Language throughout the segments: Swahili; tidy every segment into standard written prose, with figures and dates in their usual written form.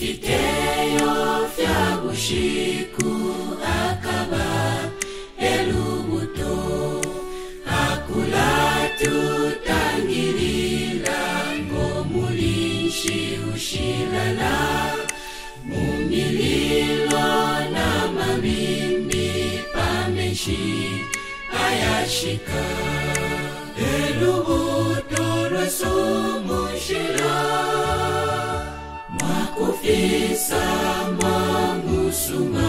Ifiteyo fyagushiku akaba elubuto akula tutangirira ngomulinshi ushilala mumililo na mabimbi pamenshi ayashika elubuto lwasumushila mwakufisa mwangusuma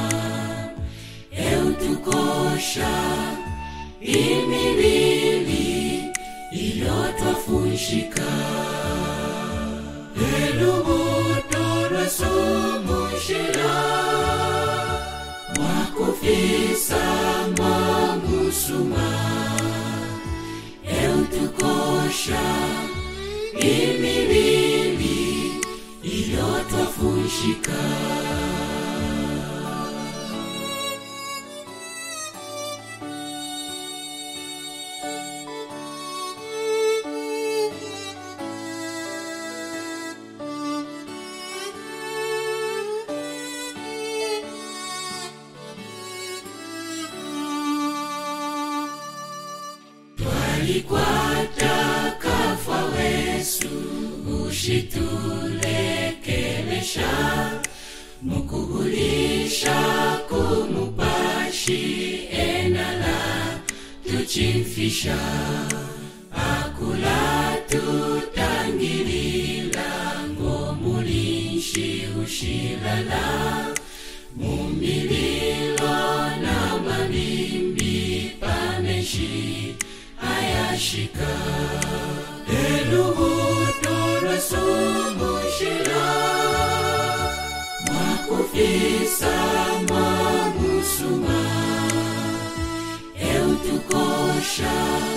eutukosha imibili iliyotwafunshika elubuto lwasumushila mwakufisa mwangusuma eutukosha imibili iliyotwafunshika twalikwata kafa wesu ushitulekelesha mukubulisha kumupashi enala tuchimfisha akula tutangirila ngomulinshi ushilala mumililo na mabimbi pamenshi ayashika elubuto lwasumushila mwakufisa mwangusuma eutukosha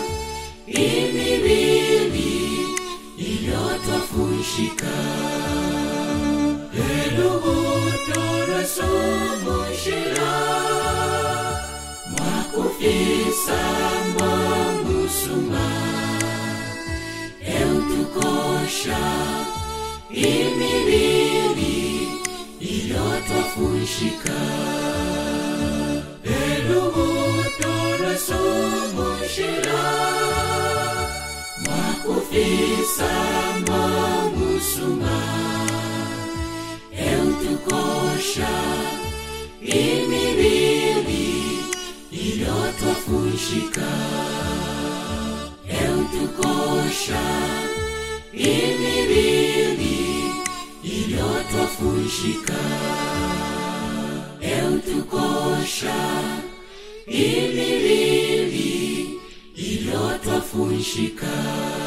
imibili iliyotwafunshika elubuto lwasumushila mwakufisa mwangusuma eutukosha imibili iliyotwafunshika elubuto lwasumushila mwakufisa mwangusuma eutukosha imibili iliyotwafunshika eutukosha imibili iliyotwafunshika eutukosha imibili iliyotwafunshika